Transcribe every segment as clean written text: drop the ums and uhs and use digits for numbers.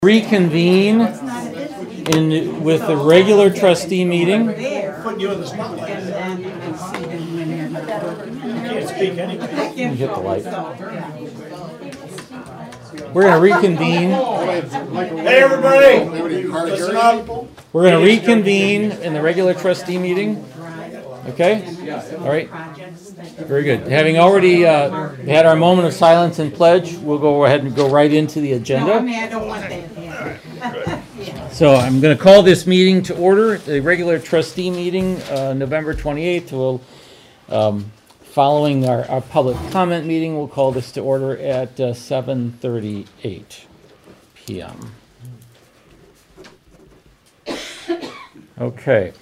Reconvene with the regular trustee meeting. Putting you in the spotlight. You can't speak anyway. Let me get the light. We're going to reconvene. Hey everybody! Listen up. We're going to reconvene in the regular trustee meeting. Okay? All right. Very good. Having already had our moment of silence and pledge, we'll go ahead and go right into the agenda. No, I mean, I don't want that. So I'm going to call this meeting to order, the regular trustee meeting, November 28th. We'll, following our public comment meeting, we'll call this to order at 7:38 p.m. Okay.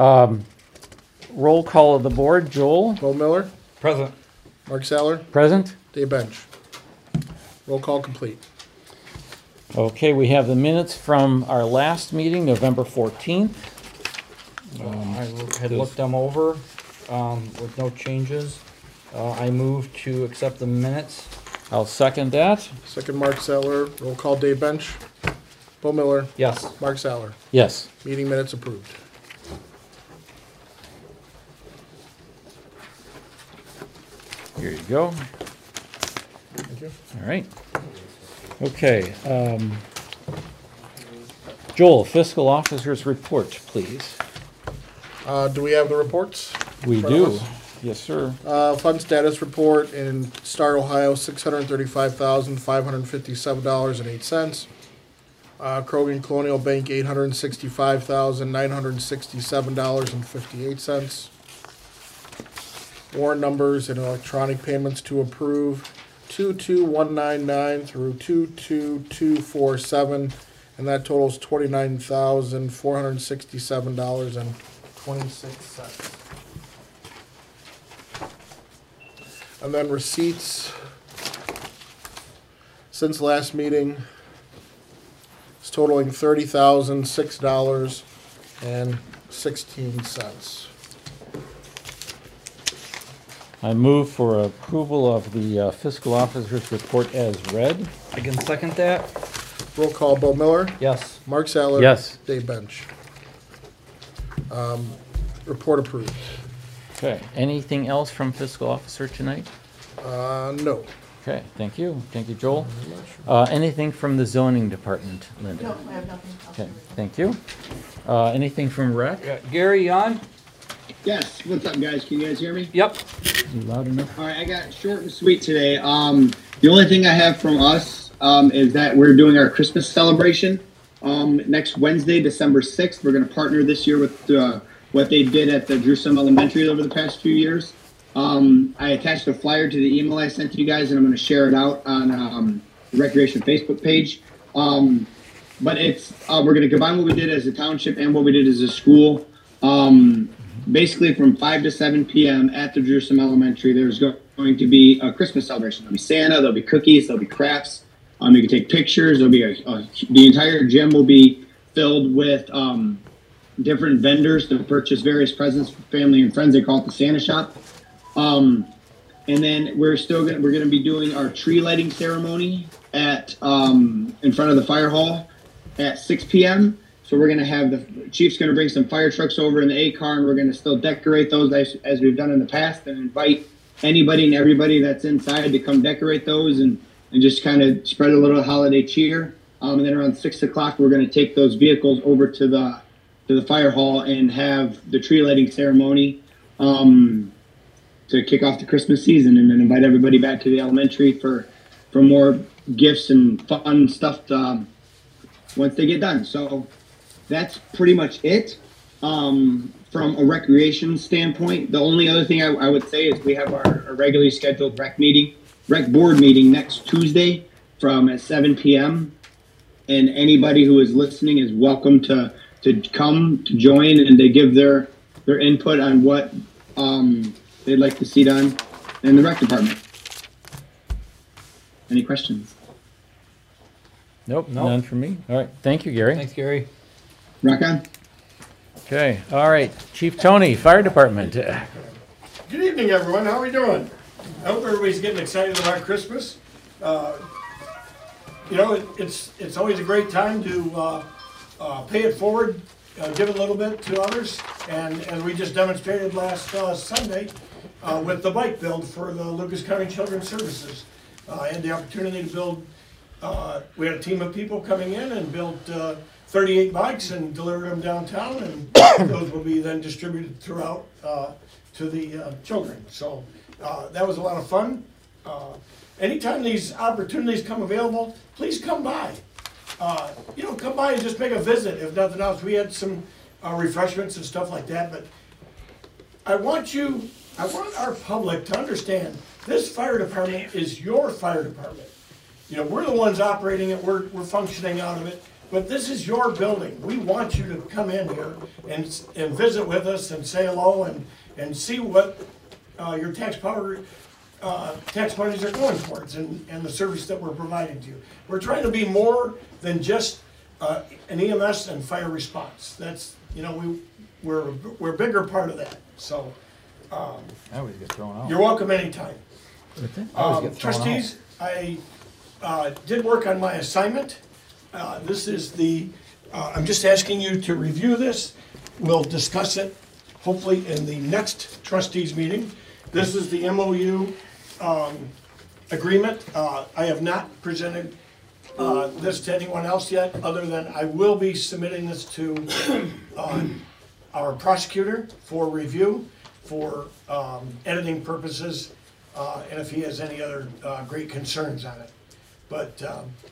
Roll call of the board. Joel? Bo Miller, Present. Mark Saller, Present? Dave Bench. Roll call complete. Okay, we have the minutes from our last meeting, November 14th. I had looked them over with no changes. I move to accept the minutes. I'll second that. Second, Mark Saller. Roll call, Dave Bench. Bo Miller, Yes. Mark Saller. Yes. Meeting minutes approved. Here you go. Thank you. All right. Okay. Joel, fiscal officer's report, please. Do we have the reports? We Front of do. us? Yes, sir. Fund status report in Star, Ohio, $635,557.08. Krogan Colonial Bank, $865,967.58. Warrant numbers and electronic payments to approve 22199 through 22247, and that totals $29,467.26. And then receipts since last meeting is totaling $30,006.16. I move for approval of the fiscal officer's report as read. I can second that. Roll call, Bo Miller, Yes. Mark Saller. Yes. Dave Bench. Report approved. Okay. Anything else from fiscal officer tonight? No. Okay. Thank you. Thank you, Joel. Anything from the zoning department, Linda? No, I have nothing. Okay. Thank you. Anything from rec? Gary, you on? Yes, what's up, guys? Can you guys hear me? Yep. You loud enough? All right, I got short and sweet today. The only thing I have from us is that we're doing our Christmas celebration next Wednesday, December 6th. We're going to partner this year with what they did at the Jerusalem Elementary over the past few years. I attached a flyer to the email I sent to you guys, and I'm going to share it out on the Recreation Facebook page. But it's we're going to combine what we did as a township and what we did as a school. Basically, from 5 to 7 p.m. at the Jerusalem Elementary, there's going to be a Christmas celebration. There'll be Santa, there'll be cookies, there'll be crafts. You can take pictures. There'll be the entire gym will be filled with different vendors to purchase various presents for family and friends. They call it the Santa Shop. And then we're gonna be doing our tree lighting ceremony at in front of the fire hall at 6 p.m. So we're going to have the chief's going to bring some fire trucks over in the A-car, and we're going to still decorate those as we've done in the past, and invite anybody and everybody that's inside to come decorate those and just kind of spread a little holiday cheer. And then around 6 o'clock, we're going to take those vehicles over to the fire hall and have the tree lighting ceremony to kick off the Christmas season, and then invite everybody back to the elementary for more gifts and fun stuff once they get done. So that's pretty much it. From a recreation standpoint, the only other thing I would say is we have our regularly scheduled rec board meeting next Tuesday at 7 p.m. And anybody who is listening is welcome to come to join and to give their input on what they'd like to see done in the rec department. Any questions? Nope. None from me. All right. Thank you, Gary. Thanks, Gary. Rock on. Okay. All right. Chief Tony, Fire Department. Good evening, everyone. How are we doing? I hope everybody's getting excited about Christmas. you know, it's always a great time to pay it forward, give a little bit to others, and we just demonstrated last Sunday with the bike build for the Lucas County Children's Services. I had the opportunity to build, we had a team of people coming in and built 38 bikes and delivered them downtown, and those will be then distributed throughout to the children. So that was a lot of fun. Anytime these opportunities come available, please come by. You know, come by and just make a visit, if nothing else. We had some refreshments and stuff like that, but I want our public to understand this fire department is your fire department. You know, we're the ones operating it, we're functioning out of it, but this is your building. We want you to come in here and visit with us and say hello and see what your tax monies are going towards and the service that we're providing to you. We're trying to be more than just an EMS and fire response. That's, you know, we're a bigger part of that. So I always get thrown out. you're welcome anytime. I always get thrown Trustees, I did work on my assignment. This is I'm just asking you to review this. We'll discuss it hopefully in the next trustees meeting. This is the MOU agreement. I have not presented this to anyone else yet, other than I will be submitting this to our prosecutor for review, for editing purposes, and if he has any other great concerns on it. But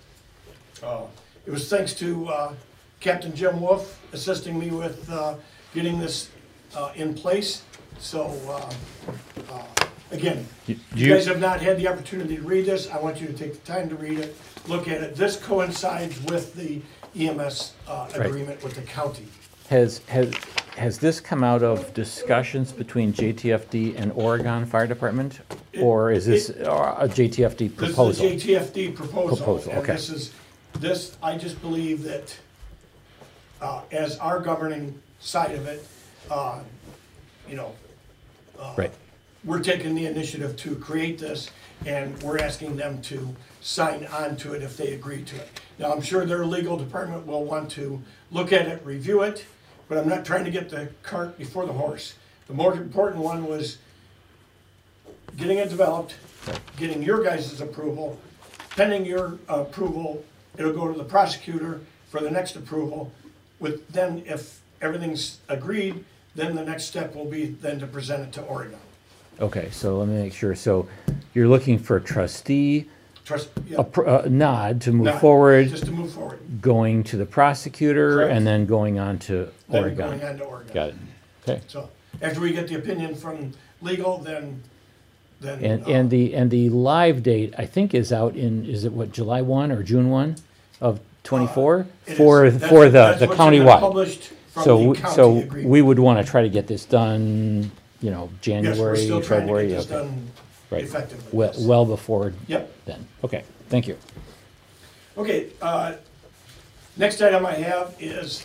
it was thanks to Captain Jim Wolf assisting me with getting this in place. So again, you guys have not had the opportunity to read this. I want you to take the time to read it, look at it. This coincides with the EMS agreement with the county. Has this come out of discussions between JTFD and Oregon Fire Department? Or is this a JTFD proposal? This is a JTFD proposal. And okay. This, I just believe that as our governing side of it, you know, Right. we're taking the initiative to create this, and we're asking them to sign on to it if they agree to it. Now, I'm sure their legal department will want to look at it, review it, but I'm not trying to get the cart before the horse. The more important one was getting it developed, getting your guys' approval. Pending your approval, it'll go to the prosecutor for the next approval. Then if everything's agreed, then the next step will be then to present it to Oregon. Okay, so let me make sure. So you're looking for a trustee Yeah, nod to move not- forward, Just to move forward. going to the prosecutor, Correct. and then going on to Then Oregon. going on to Oregon. Got it. Okay. So after we get the opinion from legal, then. And the live date, I think, is out is it what, July 1 or June 1 of 24? it is. For That's the what's gonna be countywide. Published from So, the county so agreement. we would want to try to get this done, you know, Yes, we're January, still trying to February. get this Okay. done Right. effectively. Well, yes. well before Yep. then. Okay, thank you. Okay, next item I have is,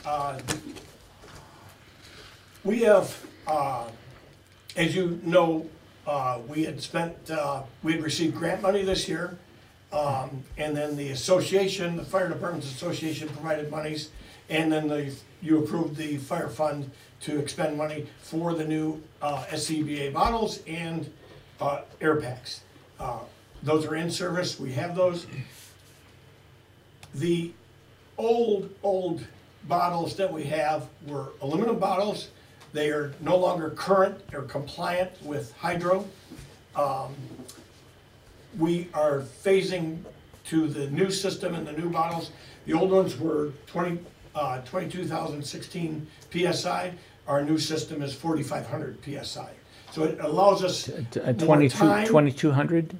we have, as you know, we had received grant money this year. And then the association, the Fire Department's Association provided monies. And then you approved the fire fund to expend money for the new SCBA bottles and air packs. Those are in service, we have those. The old bottles that we have were aluminum bottles. They are no longer current or compliant with hydro. We are phasing to the new system and the new bottles. The old ones were 22,016 PSI. Our new system is 4,500 PSI. So it allows us more time. 2,200?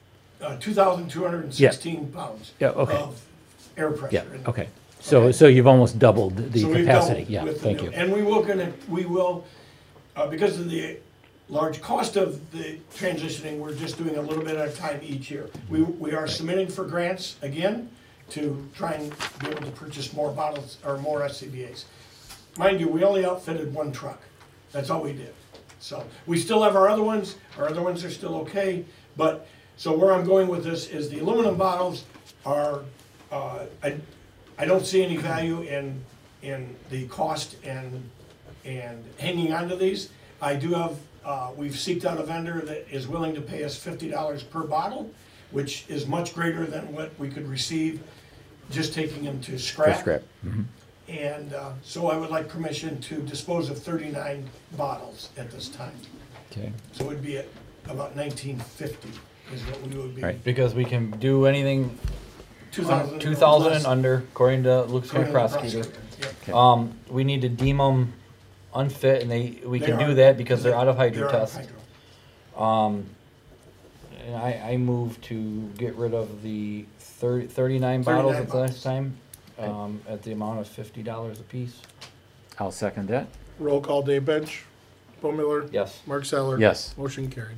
2,216 pounds Yeah, okay. of air pressure. Yeah, in it. okay. So you've almost doubled the So we've capacity. doubled Yeah, with the thank new- you. And we will, because of the large cost of the transitioning, we're just doing a little bit at a time each year. We are submitting for grants again to try and be able to purchase more bottles or more SCBA's. Mind you, we only outfitted one truck. That's all we did. So we still have our other ones. Our other ones are still okay. But, so where I'm going with this is the aluminum bottles are I don't see any value in the cost and hanging on to these. I do have, we've seeked out a vendor that is willing to pay us $50 per bottle, which is much greater than what we could receive just taking them to scrap. For scrap. Mhm. And so I would like permission to dispose of 39 bottles at this time. Okay. So it would be at about 1950 is what we would be. Right. Because we can do anything 2,000 2,000 less. and under, according to Luke's According County to the prosecutor. Yep. We need to deem them unfit, and we They can are. do that because they're out of hydro They're out of test. hydro. And I move to get rid of the 39 bottles 39 at the last bottles. time, at the amount of $50 apiece. I'll second that. Roll call, Dave Bench, Bo Miller, Yes. Mark Seller. Yes. Motion carried.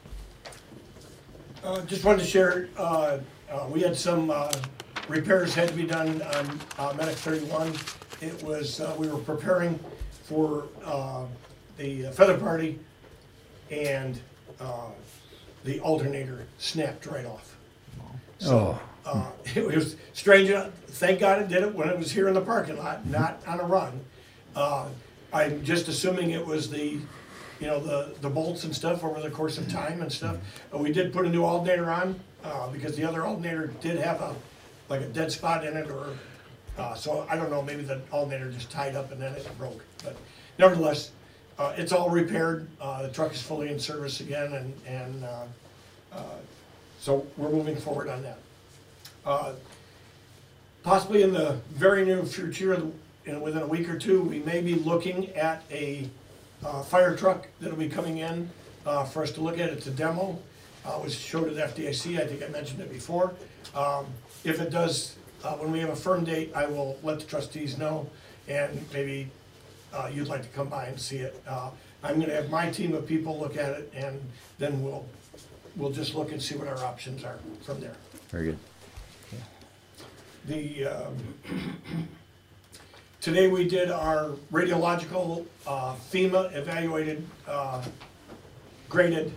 Just wanted to share, we had some repairs had to be done on Medic 31. It was, we were preparing for the feather party, and the alternator snapped right off. So, it was strange, thank God it did it when it was here in the parking lot, not on a run. I'm just assuming it was the bolts and stuff over the course of time and stuff. We did put a new alternator on, because the other alternator did have a dead spot in it, or, so I don't know, maybe the alternator just tied up and then it broke. But nevertheless, it's all repaired, the truck is fully in service again, and so we're moving forward on that. Possibly in the very near future, within a week or two, we may be looking at a fire truck that'll be coming in for us to look at. It's a demo. Was showed at FDIC. I think I mentioned it before. If it does, when we have a firm date, I will let the trustees know, and maybe you'd like to come by and see it. I'm going to have my team of people look at it, and then we'll just look and see what our options are from there. Very good. The today we did our radiological FEMA evaluated graded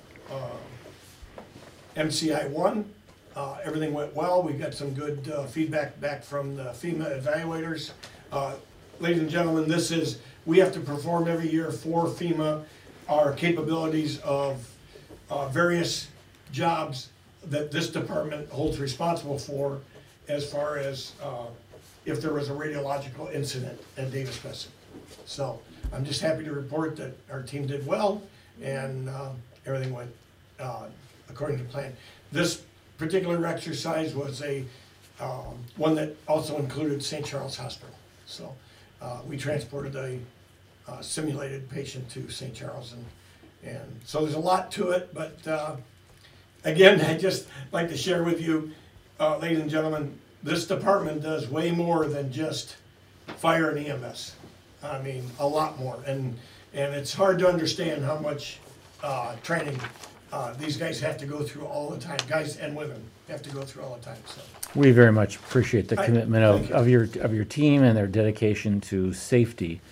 MCI 1. Everything went well. We got some good feedback back from the FEMA evaluators. Ladies and gentlemen, we have to perform every year for FEMA our capabilities of various jobs that this department holds responsible for, as far as if there was a radiological incident at Davis Basin. So I'm just happy to report that our team did well, and everything went according to plan. This particular exercise was one that also included St. Charles Hospital. So we transported a simulated patient to St. Charles, and so there's a lot to it, but again, I just like to share with you, ladies and gentlemen, this department does way more than just fire and EMS. I mean, a lot more, and it's hard to understand how much training these guys have to go through all the time. Guys and women have to go through all the time. So We very much appreciate the commitment thank of your team and their dedication to safety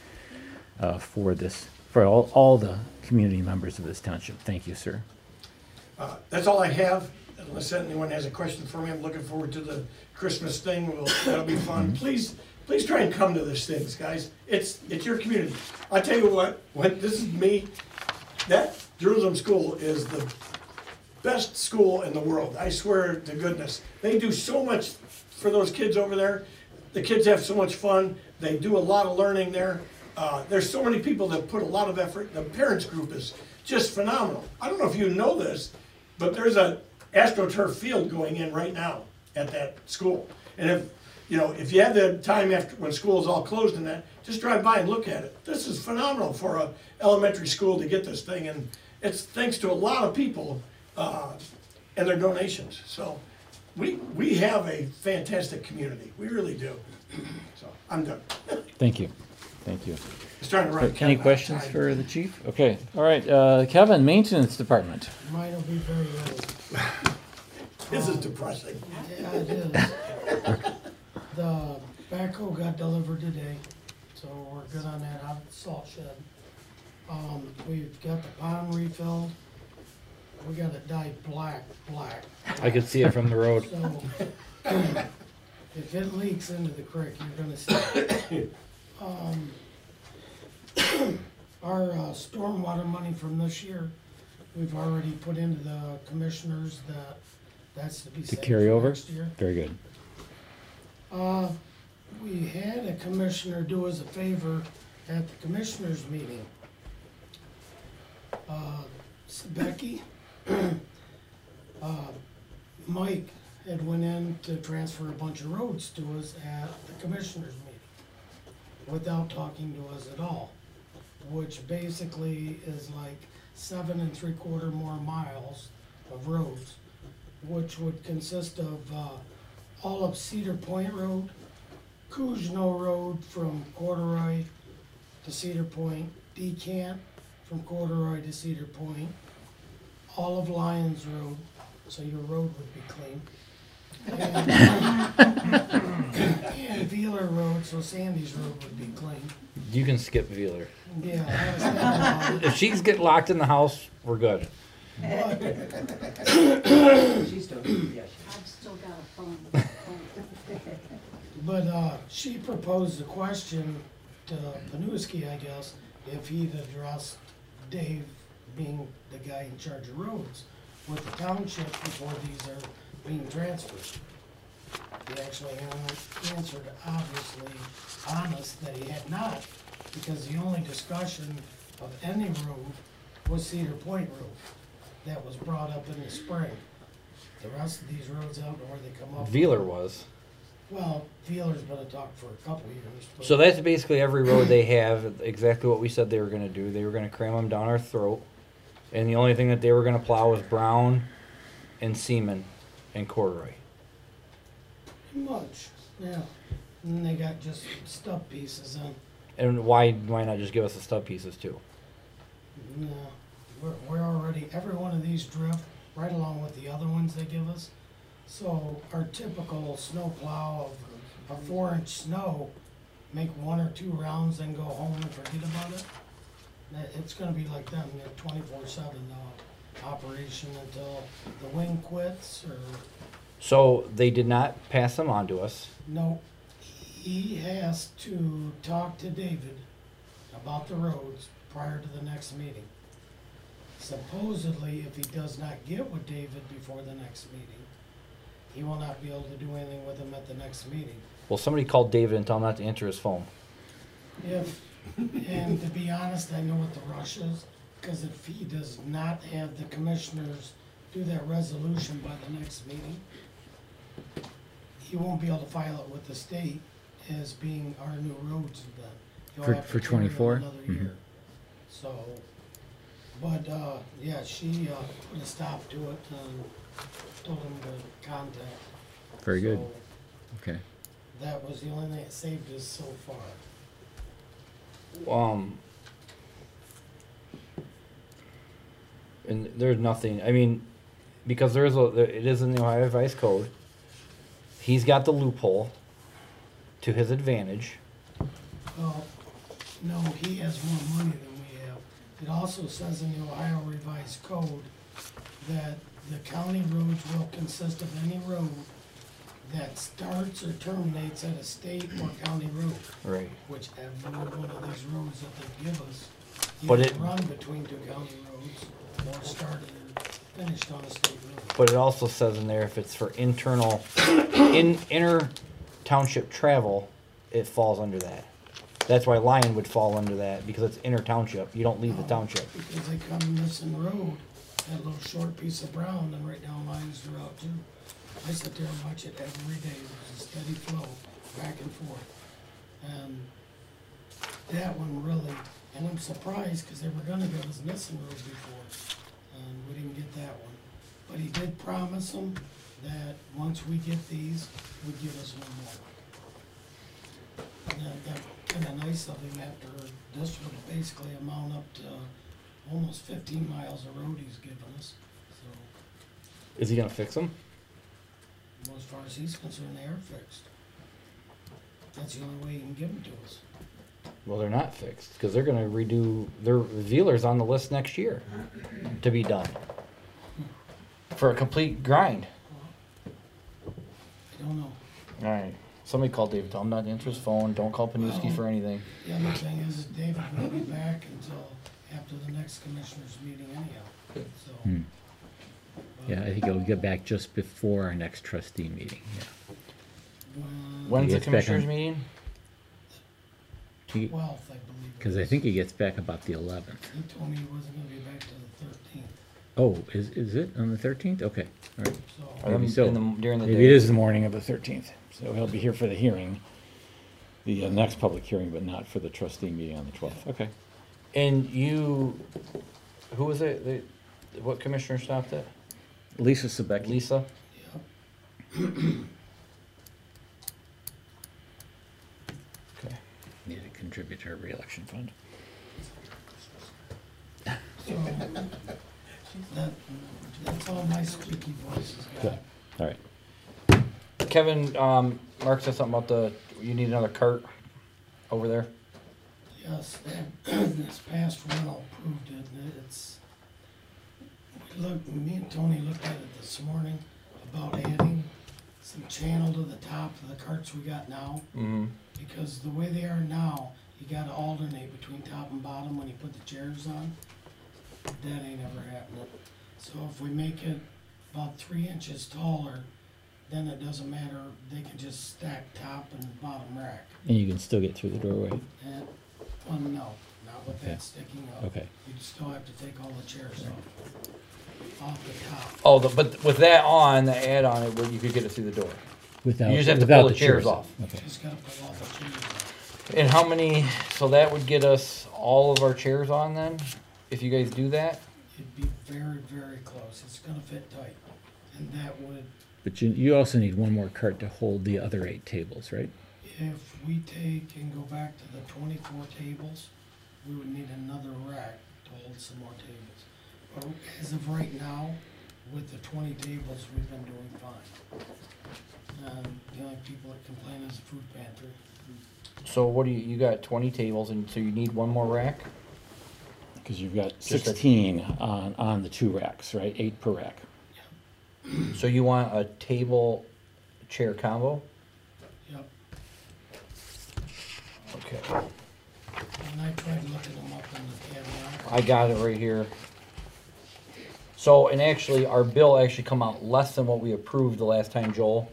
for all the community members of this township. Thank you, sir. that's all I have. Unless anyone has a question for me, I'm looking forward to the Christmas thing. That'll be fun. Please try and come to these things, guys. It's your community. I tell you what, when this is me, that Jerusalem School is the best school in the world. I swear to goodness. They do so much for those kids over there. The kids have so much fun. They do a lot of learning there. There's so many people that put a lot of effort. The parents group is just phenomenal. I don't know if you know this, but there's a AstroTurf field going in right now at that school. And if you have the time after when school is all closed and that, just drive by and look at it. This is phenomenal for a elementary school to get this thing, and it's thanks to a lot of people and their donations. So we have a fantastic community. We really do. So I'm done. Thank you. Thank you. Just trying to run. Any questions for the chief? Okay. All right. Kevin, Maintenance Department. Mine will be very low. This is depressing. Yeah, it is. The backhoe got delivered today, so we're good on that out of the salt shed. We've got the pond refilled. We got it dyed black. I could see it from the road. So if it leaks into the creek, you're gonna see it. Our stormwater money from this year, we've already put into the commissioners that's to be To saved carry for over? next year. Very good. We had a commissioner do us a favor at the commissioners meeting. Becky, Mike had went in to transfer a bunch of roads to us at the commissioners meeting without talking to us at all, which basically is like 7 3/4 more miles of roads, which would consist of all of Cedar Point Road, Kujno Road from Corduroy to Cedar Point, Decant from Corduroy to Cedar Point, all of Lyons Road, so your road would be clean. And Vealer Road, so Sandy's Road would be clean. You can skip Vealer. Yeah, I was thinking about it. If she's get locked in the house, we're good. But She's still, yeah. I've still got a phone. But she proposed a question to Panuski, I guess, if he'd addressed Dave being the guy in charge of roads with the township before these are being transferred. He actually answered, obviously, honest that he had not, because the only discussion of any road was Cedar Point Road. That was brought up in the spring. The rest of these roads out where they come up. Vealer was. Well, Vealer's been a talk for a couple of years. But So that's basically every road they have, exactly what we said they were gonna do. They were gonna cram them down our throat. And the only thing that they were gonna plow was Brown and Seaman and Corduroy. pretty much, yeah. And then they got just stub pieces on. And why not just give us the stub pieces too? No, we're already, every one of these drift right along with the other ones they give us. So our typical snow plow of a 4-inch snow, make 1 or 2 rounds, then go home and forget about it. It's gonna be like them, you know, 24/7 operation until the wing quits or, So they did not pass them on to us. no. He has to talk to David about the roads prior to the next meeting. Supposedly, if he does not get with David before the next meeting, he will not be able to do anything with him at the next meeting. Well, somebody called David and told him not to answer his phone. And to be honest, I know what the rush is, because if he does not have the commissioners do that resolution by the next meeting, he won't be able to file it with the state as being our new roads then. He'll For- have to for carry it 24? Another year. So, but, yeah, she, put a stop to it and told him to contact. Very good. So Okay. that was the only thing that saved us so far. And there's nothing, I mean, because it is in the Ohio Revised Code. He's got the loophole to his advantage. Well, no, he has more money than we have. It also says in the Ohio Revised Code that the county roads will consist of any road that starts or terminates at a state or county road, Right. which every one of these roads that they give us But either it- run between 2 county roads or started or finished on a state road. But it also says in there if it's for inner township travel, it falls under that. That's why Lyon would fall under that, because it's inner township. You don't leave the township. Because they come Nissen Road, that little short piece of brown, and right down Lions Route too. I sit there and watch it every day, there's a steady flow, back and forth. And that one really, and I'm surprised, cause they were gonna give us Nissen Road before, and we didn't get that one. But he did promise them that once we get these, he'd give us one more. And that kinda nice of him after this would basically amount up to almost 15 miles of road he's given us, so. Is he gonna fix them? Well, as far as he's concerned, they are fixed. That's the only way he can give them to us. Well, they're not fixed, because they're gonna redo, their Vealer's on the list next year to be done. For a complete grind. I don't know. Alright. Somebody called David. Tell him not to answer his phone. Don't call Panuski for anything. The other thing is David won't be back until after the next commissioners meeting anyhow, so. Hmm. Yeah, I think he'll get back just before our next trustee meeting, yeah. When's the gets back commissioners on- meeting? Twelfth, I believe. Because I think he gets back about the 11th. He told me he wasn't gonna be back to the 13th, Oh, is it on the 13th? Okay, all right. so. Are them Maybe so. during the Maybe day? it is the morning of the 13th, so he'll be here for the hearing, the next public hearing, but not for the trustee meeting on the 12th. Okay. And you, who was it? What commissioner stopped it? Lisa Sebecki. Lisa? Yep. Okay. Need to contribute to her reelection fund. So, that's all my squeaky voices Good. got. All right. Kevin, Mark said something about you need another cart over there. Yes, this past rental proved it, it's, me and Tony looked at it this morning about adding some channel to the top of the carts we got now. Mm-hmm. Because the way they are now, you gotta alternate between top and bottom when you put the chairs on. That ain't ever happening. So if we make it about 3 inches taller, then it doesn't matter, they can just stack top and bottom rack. And you can still get through the doorway. And, well, no, not with Okay. that sticking up. Okay. You'd still have to take all the chairs off the top. Oh, but with that on, the add-on, you could get it through the door. Without, You just have to without pull the chairs off. Okay. Just gotta pull all the chairs off. And how many, so that would get us all of our chairs on then, if you guys do that? It'd be very, very close. It's gonna fit tight. And that would, But you also need one more cart to hold the other 8 tables, right? if we take and go back to the 24 tables, we would need another rack to hold some more tables. But as of right now, with the 20 tables, we've been doing fine. The only people that complain is the food pantry. So what do you got 20 tables, and so you need one more rack? Because you've got Just a- 16 on the 2 racks, right? 8 per rack. So you want a table chair combo? Yep. Okay. And I tried looking them up in the catalog. I got it right here. So, and actually, our bill actually come out less than what we approved the last time, Joel.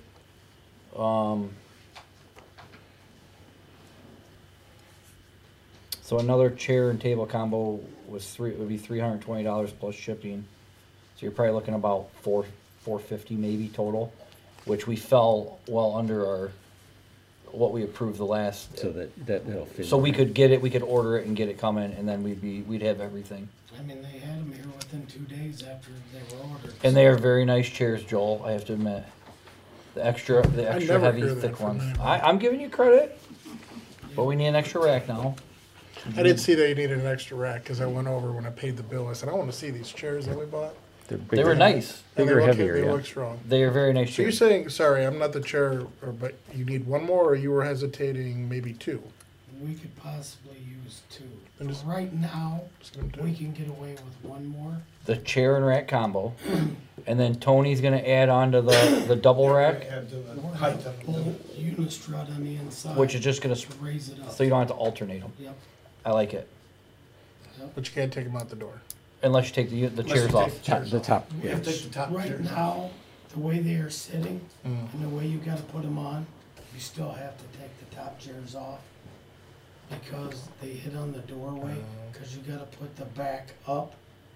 So another chair and table combo would be $320 plus shipping. So you're probably looking about $450 maybe total, which we fell well under what we approved the last. So that'll fit. So we could get it, we could order it and get it coming, and then we'd have everything. I mean, they had them here within 2 days after they were ordered. And they are very nice chairs, Joel, I have to admit. The extra never heavy, hear that thick from ones. anybody. I'm giving you credit, but we need an extra rack now. I did see that you needed an extra rack, cause I went over when I paid the bill, I said, I wanna see these chairs that we bought. They're They were bigger. nice. And they Bigger, look- heavier, They yeah. look strong. They are very nice So you're chairs. saying, sorry, I'm not the chair, but you need one more, or you were hesitating maybe 2? We could possibly use 2. And just- Right now, Just gonna do- we can get away with 1 more. The chair and rack combo. And then Tony's gonna add on to the double rack, Add to the Or height a of the bolt unistrut on the inside. which is just gonna, to raise it up. so you don't have to alternate them. Yep, I like it. But you can't take them out the door. Unless you take the Unless chairs you off. take Top, the top, We yeah. have to take the top right chairs off. now, the way they are sitting Mm. and the way you gotta put them on, you still have to take the top chairs off. Because they hit on the doorway, cause you gotta put the back up,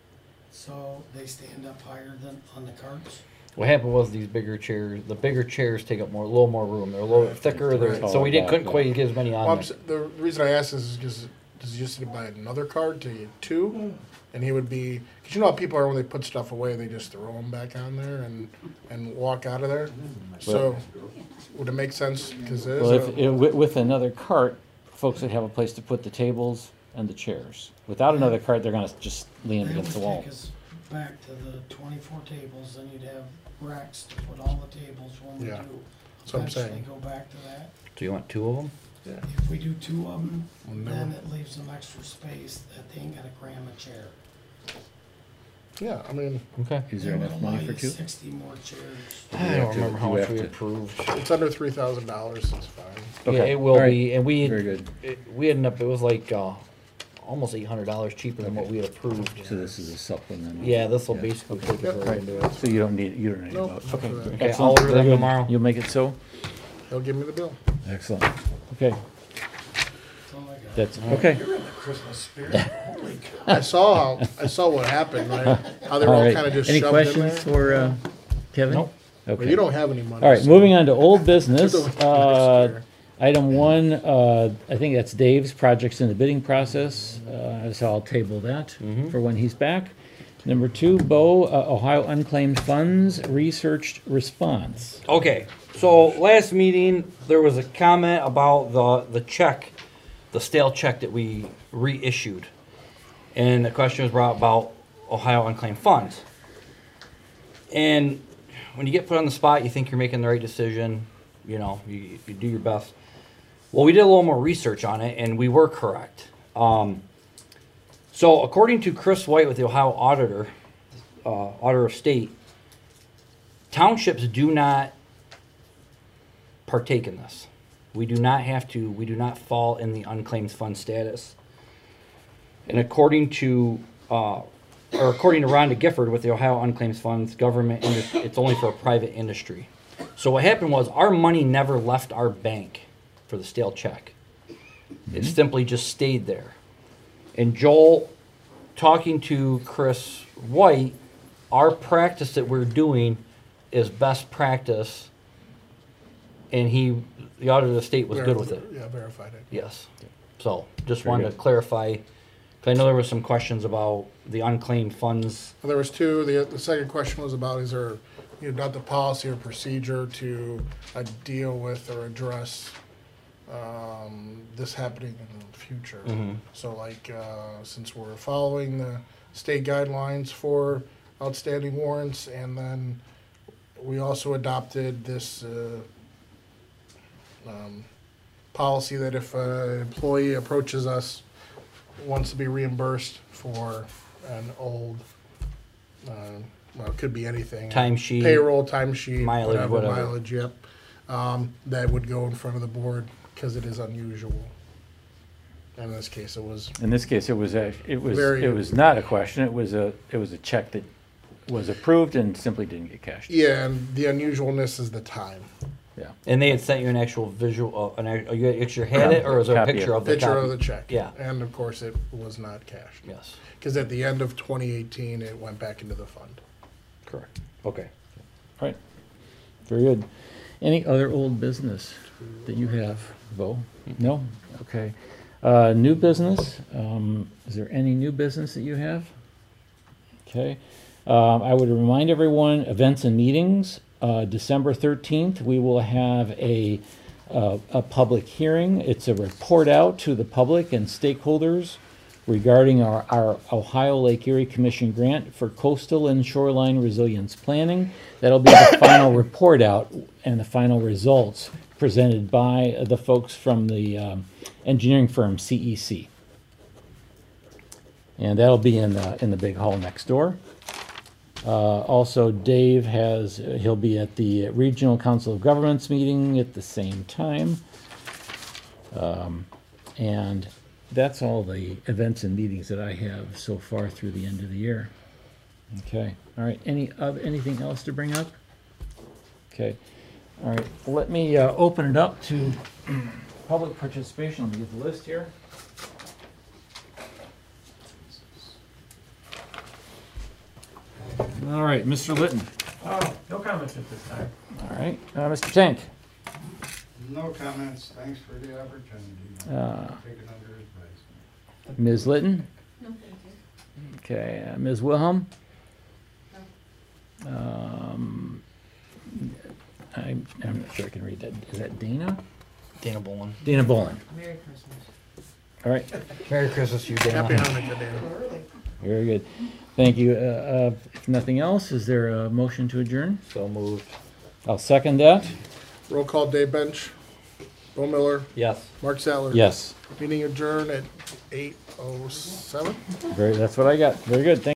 so they stand up higher than on the carts. What happened was the bigger chairs take up a little more room. They're a little bit thicker, so we Taller couldn't back, quite get as many Well, on there. the reason I asked this is because does he just need to buy another card to get 2? And he would be, because you know how people are when they put stuff away, they just throw them back on there and walk out of there. So would it make sense? Because Well, with another cart, folks would have a place to put the tables and the chairs. Without another cart, they're gonna just lean That against the would wall. take us back to the 24 tables, then you'd have racks to put all the tables when we Yeah, do that's what I'm eventually saying. go back to that. Do you want 2 of them? If we do 2 of them, Well, never- then it leaves some extra space that they ain't gonna cram a chair. Yeah, I mean, Okay. Is there enough money for two? 60 more chairs. I don't remember how you much have we to- approved. it's under $3,000, it's fine. Yeah, Okay, it will all right. be, and we, Very good. we ended up, it was like, almost $800 cheaper than what we had approved. So this is a supplement. Yeah, this will Yeah. basically take Yep. us right into it. So you don't need a Nope, vote. not Okay. for that. Okay, I'll Excellent. order them Very good. tomorrow. You'll make it so? They'll give me the bill. Excellent. Okay, That's all I got. that's, okay. You're in the Christmas spirit. Holy cow. I saw what happened, right? How they were All all right. kind of just Any shoved in questions there. for Kevin? Nope. But Okay. you don't have any money. All right, so- moving on to old business. To the next year. Item one, I think that's Dave's projects in the bidding process, so I'll table that for when he's back. Number two, Bo, Ohio Unclaimed Funds Researched Response. Okay, so last meeting, there was a comment about the check, the stale check that we reissued. And the question was brought about Ohio unclaimed funds. And when you get put on the spot, you think you're making the right decision, you know, you do your best. Well, we did a little more research on it, and we were correct. So according to Chris White with the Ohio Auditor, Auditor of State, townships do not partake in this. We do not have to, we do not fall in the unclaimed fund status. And according to Rhonda Gifford with the Ohio Unclaimed Funds Government, it's only for a private industry. So what happened was our money never left our bank for the stale check. It simply just stayed there. And Joel, talking to Chris White, our practice that we're doing is best practice. And the auditor of the state was good with it. Yeah, verified it. Yes. So just Very wanted good. to clarify, 'cause I know there were some questions about the unclaimed funds. Well, there was two. The second question was about, is there, not the policy or procedure to deal with or address this happening in the future. So like, since we're following the state guidelines for outstanding warrants, and then we also adopted this policy that if an employee approaches us, wants to be reimbursed for an old, well, it could be anything. Timesheet. Payroll, timesheet, Mileage, whatever. mileage, yep. That would go in front of the board because it is unusual. In this case, it was, In this case, it was Very- not a question, it was a check that was approved and simply didn't get cashed. yeah, and the unusualness is the time. Yeah. And they had sent you an actual visual, you actually had it, or was there a Copy picture of of the Picture copy? of the check. Yeah. And of course, it was not cashed. Yes, Because at the end of 2018, it went back into the fund. correct. Okay. Right. Very good. Any other old business that you have, Bo? No? Okay. New business, is there any new business that you have? Okay. I would remind everyone, events and meetings, December 13th, we will have a public hearing. It's a report out to the public and stakeholders regarding our Ohio Lake Erie Commission grant for coastal and shoreline resilience planning. That'll be the final report out and the final results presented by the folks from the engineering firm CEC. And that'll be in the big hall next door. Also, Dave he'll be at the Regional Council of Governments meeting at the same time. And that's all the events and meetings that I have so far through the end of the year. Okay, all right, anything else to bring up? Okay, all right, let me open it up to public participation. Let me get the list here. All right, Mr. Litton. No comments at this time. All right, Mr. Tank. No comments, thanks for the opportunity. Take it under advisement. Ms. Litton. No, thank you. Okay, Ms. Wilhelm. I'm not sure I can read that. Is that Dana? Dana Bolin. Dana Bolin. Merry Christmas. All right, Merry Christmas to you, Dana. Happy Hanukkah, Dan. very good. Thank you. If nothing else, is there a motion to adjourn? So moved. I'll second that. Roll call, Dave Bench, Bo Miller, Yes. Mark Sattler. Yes, Meeting adjourned at 8:07. that's what I got. Very good. Thank